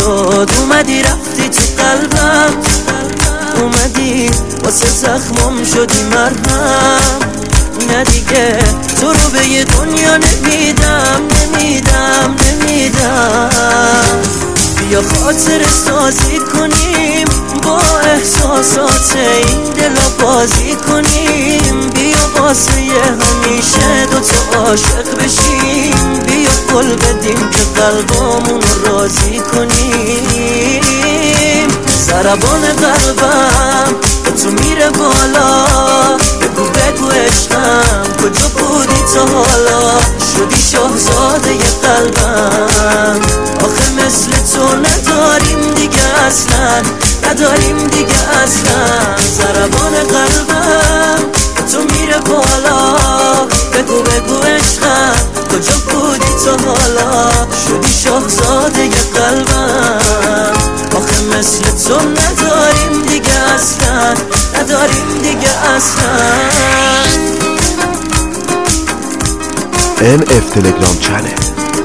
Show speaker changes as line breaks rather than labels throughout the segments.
شد، اومدی رفتی تو قلبم، اومدی واسه زخمم شدی مرهم. نه دیگه تو رو به یه دنیا نمیدم، نمیدم، نمیدم. بیا خاطر سازی کنیم، با احساسات این دلا بازی کنیم. بیا واسه همیشه دوتا عاشق بشیم. بیا قول بدیم که قلبامون رو راضی کنیم. ضربان قلبم با تو میره بالا، بگو بگو عشقم کجا بودی تا حالا؟ شدی شاهزاده قلبم، آخه مثل تو نداریم دیگه اصلا، نداریم دیگه اصلا. ضربان قلبم با تو میره بالا، بگو بگو عشقم کجا بودی تا حالا؟ شدی شاهزاده قلبم، آخه مثل تو نداریم دیگه اصلا، نداریم دیگه اصلا.
NF تلگرام چنل.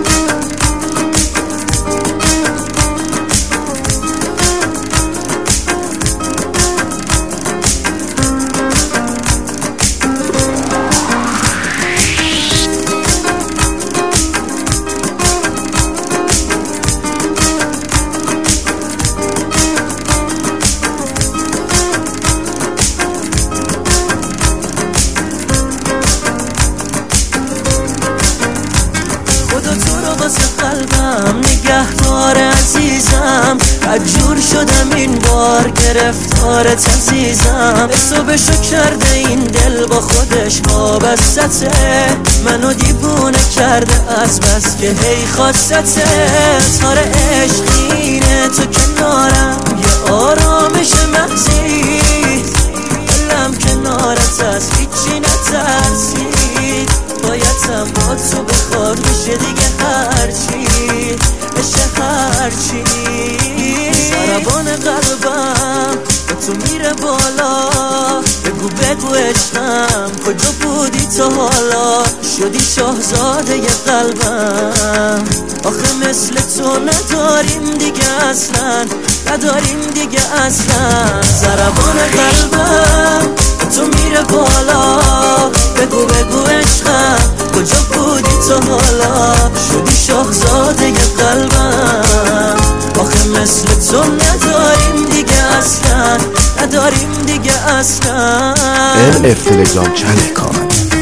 خدا تو رو واسه قلبم نگهدار عزیزم. مجبور شدم این بار گرفتارت عزیزم. حسابشو کرده این دل با خودش وابسته، منو دیوونه کرده از بس که هی خواستته. تار عشقینه تو کنارم، یه آرامش مغزی، دلم کنارت از هیچی نترسید. بایدم با تو بخواد میشه دیگه هرچی بشه هرچی. ضربان قلبم با تو میره بالا، بگو بگو عشقم کجا بودی تا حالا؟ شدی شاهزاده قلبم، آخه مثل تو نداریم دیگه اصلا، نداریم دیگه اصلا. ضربان قلبم با تو میره بالا، بگو بگو عشقم کجا بودی تا حالا؟ شدی شاهزاده قلبم، آخه مثل تو نداریم دیگه اصلا، نداریم دیگه اصلا.
NF تلگرام چنل کار